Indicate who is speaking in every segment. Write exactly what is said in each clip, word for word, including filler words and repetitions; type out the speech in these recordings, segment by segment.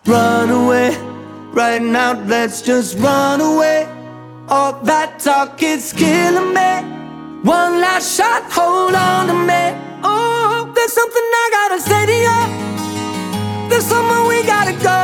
Speaker 1: Run away, right now, let's just run away. All that talk is killing me. One last shot, hold on to me. Oh, there's something I gotta say to you. There's somewhere we gotta go.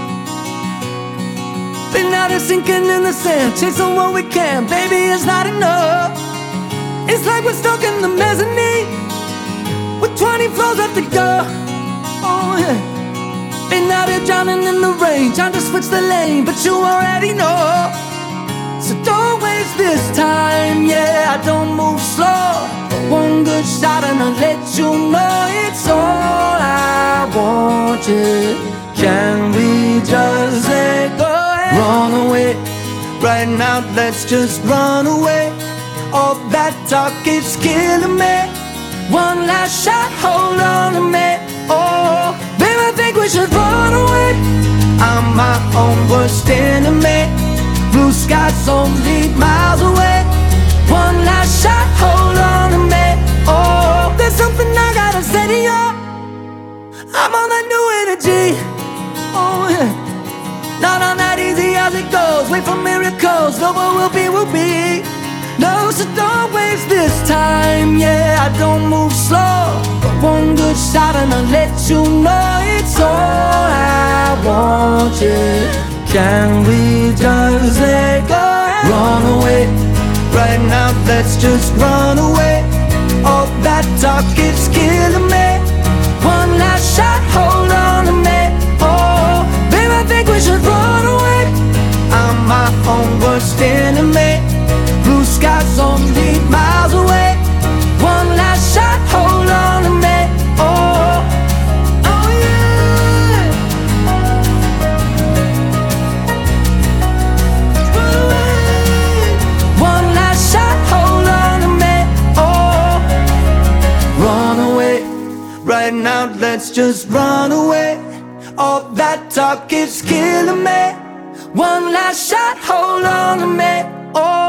Speaker 1: Been out here sinking in the sand, chasing what we can. Baby, it's not enough. It's like we're stuck in the mezzanine with twenty floors left to go. Oh yeah. Been out here drowning in the rain, trying to switch the lane, but you already know. So don't waste this time, yeah, I don't move slow. One good shot and I'll let you know it's all I want, yeah. Can we just let go and run away? Right now, let's just run away. All that talk is killing me. One last shot, hold on to me. Oh, baby, I think we should run away. I'm my own worst enemy. Blue skies only miles away. One last shot, hold on to me. Oh, there's something I gotta say to you. I'm on that new energy. Oh yeah. Not on that easy as it goes. Wait for miracles. No, what will be, will be. No, so don't waste this time. Yeah, I don't move slow. But one good shot and I'll let you know it's all I want, yeah. Can we just let go and run away? Right now, let's just run away. All that talk is killing me. One last shot, hold on to me. Oh, baby, I think we should run away. I'm my own worst enemy. Blue skies only miles away. One last shot, hold on to me. Oh, oh yeah. Run away. One last shot, hold on to me. Oh, run away. Right now, let's just run away. All that talk is killing me. One last shot, hold on to me. Oh.